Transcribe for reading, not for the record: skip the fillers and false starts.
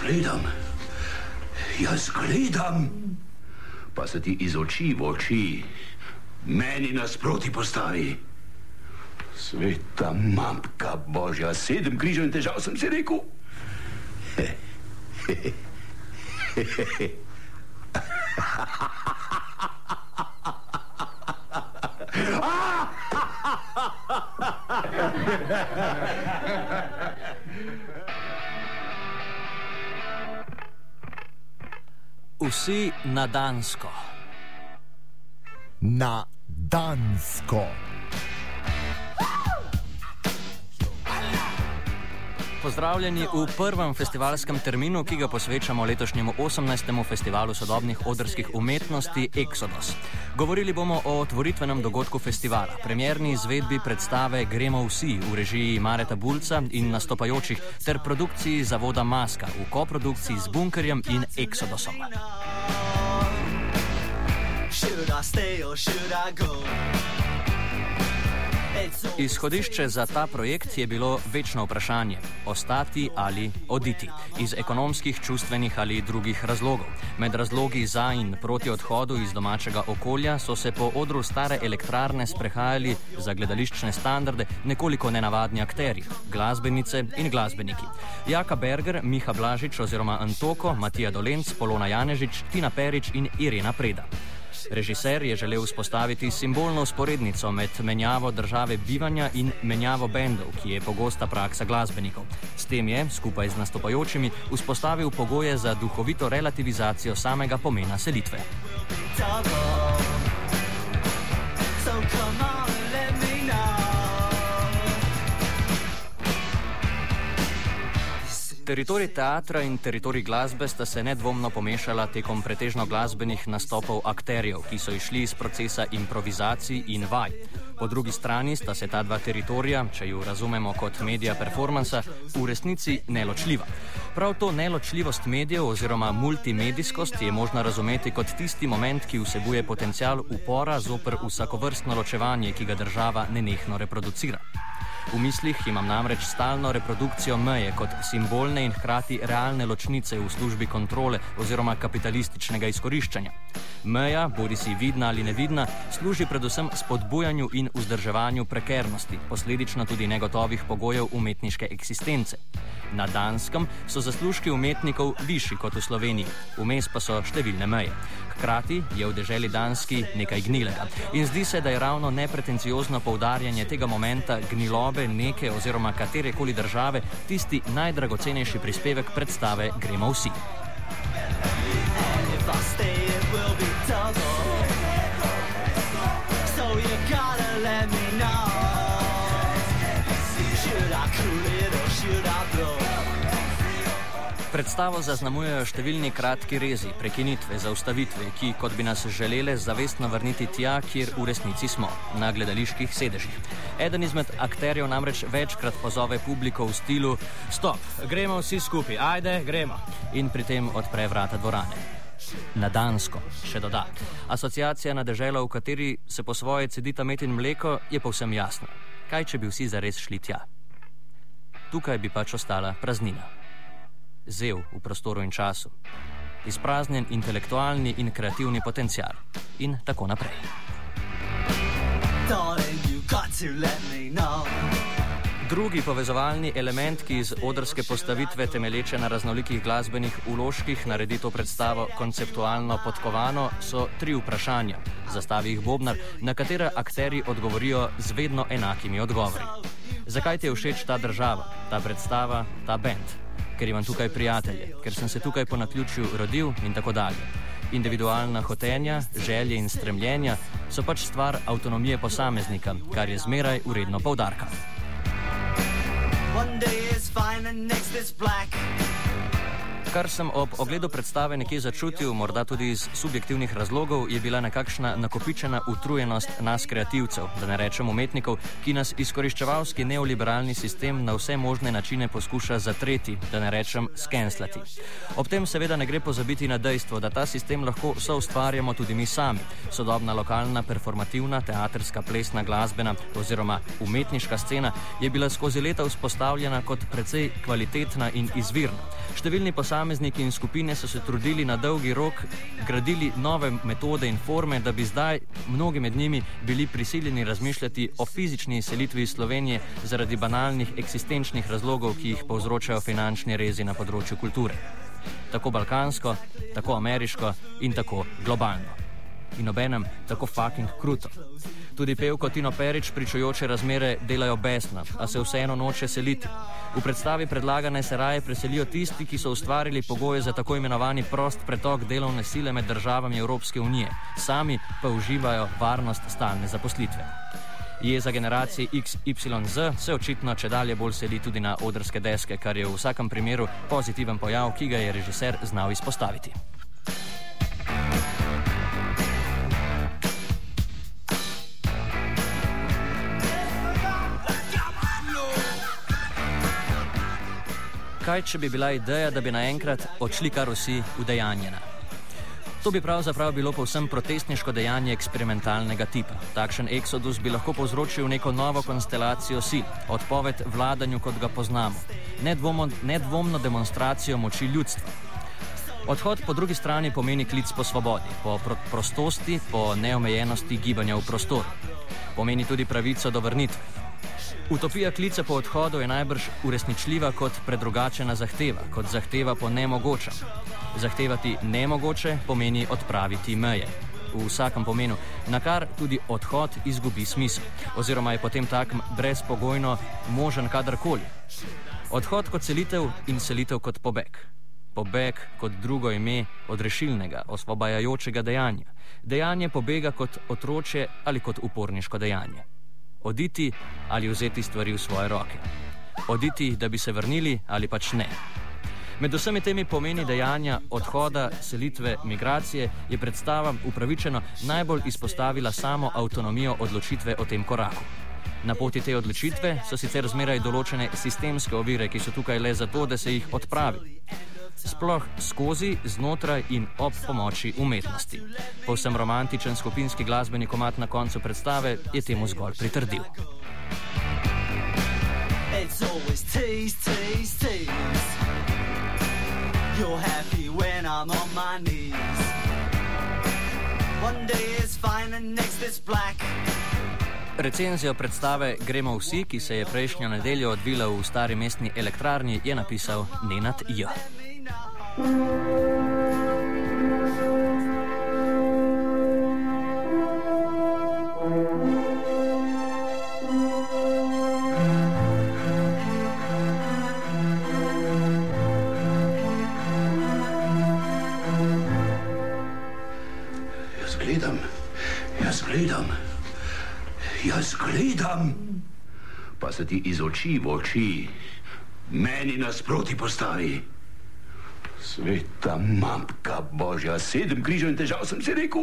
Jaz gledam, pa se ti iz oči v oči meni nasproti postavi. Sveta mamka Božja, 7 križev in težav sem si rekel. Vsi na Dansko. Na Dansko. Pozdravljeni v prvem festivalskem terminu, ki ga posvečamo letošnjemu 18. festivalu sodobnih odrskih umetnosti Exodus. Govorili bomo o otvoritvenem dogodku festivala, premierni izvedbi predstave Gremo vsi v režiji Mareta Bulca in nastopajočih ter produkciji Zavoda Maska v koprodukciji z Bunkerjem in Exodusom. Izhodišče za ta projekt je bilo večno vprašanje: ostati ali oditi, iz ekonomskih, čustvenih ali drugih razlogov. Med razlogi za in proti odhodu iz domačega okolja so se po odru Stare elektrarne sprehajali za gledališčne standarde nekoliko nenavadni akterji, glasbenice in glasbeniki. Jaka Berger, Miha Blažič oziroma Antoko, Matija Dolenc, Polona Janežič, Tina Perič in Irena Preda. Režiser je želel vzpostaviti simbolno vzporednico med menjavo države bivanja in menjavo bendov, ki je pogosta praksa glasbenikov. S tem je, skupaj z nastopajočimi, vzpostavil pogoje za duhovito relativizacijo samega pomena selitve. Teritorij teatra in teritorij glasbe sta se nedvomno pomešala tekom pretežno glasbenih nastopov akterjev, ki so išli iz procesa improvizacij in vaj. Po drugi strani sta se ta dva teritorija, če ju razumemo kot medija performansa, v resnici neločljiva. Prav to neločljivost medijev oziroma multimedijskost je možno razumeti kot tisti moment, ki vsebuje potencial upora zoper vsakovrstno ločevanje, ki ga država nenehno reproducira. V mislih imam namreč stalno reprodukcijo meje kot simbolne in hkrati realne ločnice v službi kontrole oziroma kapitalističnega izkoriščanja. Meja, bodisi vidna ali nevidna, služi predvsem spodbujanju in vzdrževanju prekernosti, posledično tudi negotovih pogojev umetniške eksistence. Na Danskem so zaslužki umetnikov višji kot v Sloveniji, vmes pa so številne meje. Hkrati je v deželi Danski nekaj gnilega in zdi se, da je ravno nepretenciozno poudarjanje tega momenta gnilobe neke oziroma katerekoli države tisti najdragocenejši prispevek predstave Gremo vsi. Predstavo zaznamujejo številni kratki rezi, prekinitve, zaustavitve, ki kot bi nas želele zavestno vrniti tja, kjer v resnici smo, na gledaliških sedežih. Eden izmed akterjev namreč večkrat pozove publiko v stilu "Stop, gremo vsi skupaj, ajde, gremo!" in pri tem odpre vrata dvorane. Na Dansko, še doda. Asociacija na deželo, v kateri se po svoje cedita med in mleko, je povsem jasna. Kaj, če bi vsi zares šli tja? Tukaj bi pač ostala praznina. Zev v prostoru in času, izpraznjen intelektualni in kreativni potencial in tako naprej. Drugi povezovalni element, ki iz odrske postavitve temelječe na raznolikih glasbenih vložkih naredi to predstavo konceptualno podkovano, so 3 vprašanja, zastavi jih Bobnar, na katere akterji odgovorijo z vedno enakimi odgovori. Zakaj ti je všeč ta država, ta predstava, ta bend? Ker imam tukaj prijatelje, ker sem se tukaj po naključju rodil in tako dalje. Individualna hotenja, želje in stremljenja so pač stvar avtonomije posameznika, kar je zmeraj vredno poudarka. Kar sem ob ogledu predstave nekje začutil, morda tudi iz subjektivnih razlogov, je bila nekakšna nakopičena utrujenost nas kreativcev, da ne rečem umetnikov, ki nas izkoriščevalski neoliberalni sistem na vse možne načine poskuša zatreti, da ne rečem skenslati. Ob tem seveda ne gre pozabiti na dejstvo, da ta sistem lahko soustvarjamo tudi mi sami. Sodobna lokalna, performativna, teatrska, plesna, glasbena oziroma umetniška scena je bila skozi leta vzpostavljena kot precej kvalitetna in izvirna. Številni posamezniki posamezniki in skupine so se trudili na dolgi rok, gradili nove metode in forme, da bi zdaj mnogi med njimi bili prisiljeni razmišljati o fizični izselitvi iz Slovenije zaradi banalnih eksistenčnih razlogov, ki jih povzročajo finančni rezi na področju kulture. Tako balkansko, tako ameriško in tako globalno. In obenem tako fucking kruto. Tudi pevko Tino Perič pričujoče razmere delajo besno, a se vseeno noče seliti. V predstavi predlaga, naj se raje preselijo tisti, ki so ustvarili pogoje za tako imenovani prost pretok delovne sile med državami Evropske unije, sami pa uživajo varnost stalne zaposlitve. Jeza generacije XYZ se očitno čedalje bolj seli tudi na odrske deske, kar je v vsakem primeru pozitiven pojav, ki ga je režiser znal izpostaviti. Kaj, če bi bila ideja, da bi naenkrat odšli kar vsi udejanjena? To bi pravzaprav bilo povsem protestniško dejanje eksperimentalnega tipa. Takšen eksodus bi lahko povzročil neko novo konstelacijo sil, odpoved vladanju, kot ga poznamo, nedvomno demonstracijo moči ljudstva. Odhod po drugi strani pomeni klic po svobodi, po prostosti, po neomejenosti gibanja v prostoru. Pomeni tudi pravico do vrnitve. Utopija klica po odhodu je najbrž uresničljiva kot predrugačena zahteva, kot zahteva po nemogočem. Zahtevati nemogoče pomeni odpraviti meje. V vsakem pomenu, na kar tudi odhod izgubi smisel, oziroma je potem tak brezpogojno možen kadarkoli. Odhod kot selitev in selitev kot pobeg. Pobeg kot drugo ime odrešilnega, osvobajajočega dejanja. Dejanje pobega kot otročje ali kot uporniško dejanje. Oditi ali vzeti stvari v svoje roke. Oditi, da bi se vrnili ali pač ne. Med vsemi temi pomeni dejanja odhoda, selitve, migracije je predstava upravičeno najbolj izpostavila samo avtonomijo odločitve o tem koraku. Na poti te odločitve so sicer zmeraj določene sistemske ovire, ki so tukaj le zato, da se jih odpravi. Sploh skozi, znotraj in ob pomoči umetnosti. Povsem romantičen skupinski glasbeni komad na koncu predstave je temu zgolj pritrdil. It's always tease, tease, tease. You're happy when I'm on my knees. One day is fine and next is black. Recenzijo predstave Gremo vsi, ki se je prejšnjo nedeljo odvila v Stari mestni elektrarni, je napisal Nenad J. Jaz gledam, pa se ti iz oči v oči meni nasproti postavi. Sveta mamka Božja, 7 križev in težav sem si rekel.